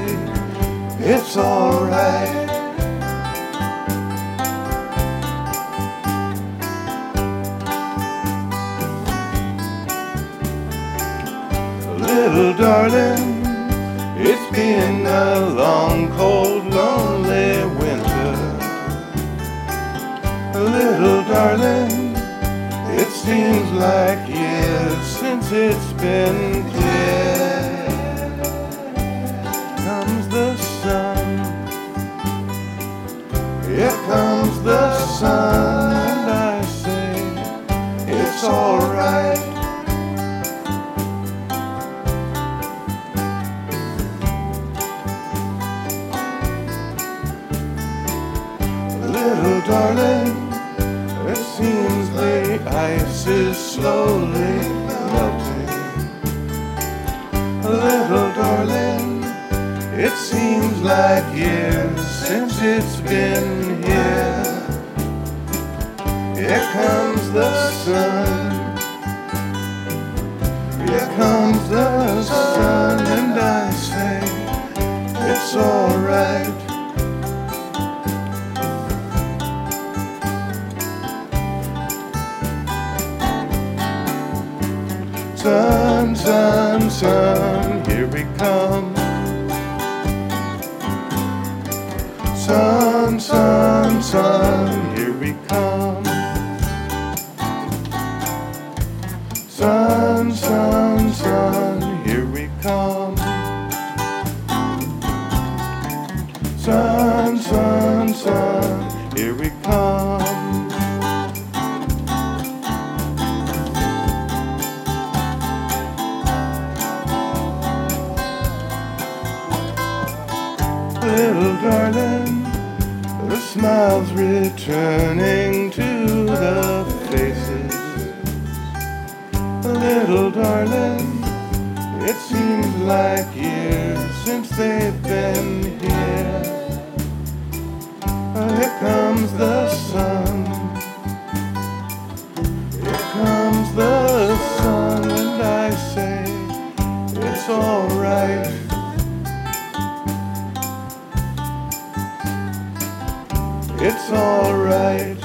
it's alright. Little darling, it's been a long, cold, lonely winter. Little darling, it seems like years since it's been clear. Comes the sun, here comes the sun, and I say it's alright. Little darling, it seems the ice is slowly melting. Little darling, it seems like years since it's been here. Here comes the sun, here comes the sun, and I say it's alright. Sun, sun, sun, here we come. Sun, sun, sun, here we come. Sun, sun, sun, here we come. Sun, sun, sun, here we come. Little darling, the smile's returning to the faces. Little darling, it seems like years since they've been here. Here comes the sun, here comes the sun, and I say it's alright. It's alright.